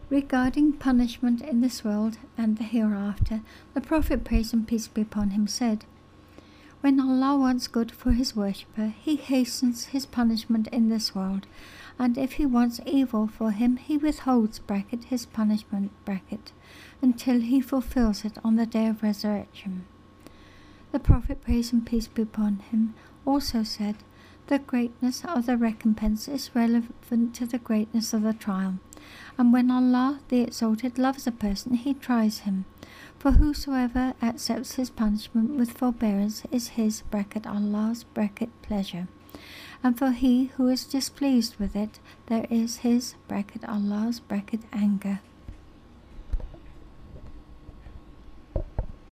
Regarding punishment in this world and the hereafter, the Prophet, praise and peace be upon him, said, "When Allah wants good for his worshipper, he hastens his punishment in this world, and if he wants evil for him, he withholds his punishment until he fulfills it on the day of resurrection." The Prophet, praise and peace be upon him, also said, "The greatness of the recompense is relevant to the greatness of the trial, and when Allah the Exalted loves a person, he tries him. For whosoever accepts his punishment with forbearance is his (Allah's) pleasure, and for he who is displeased with it, there is his (Allah's) anger."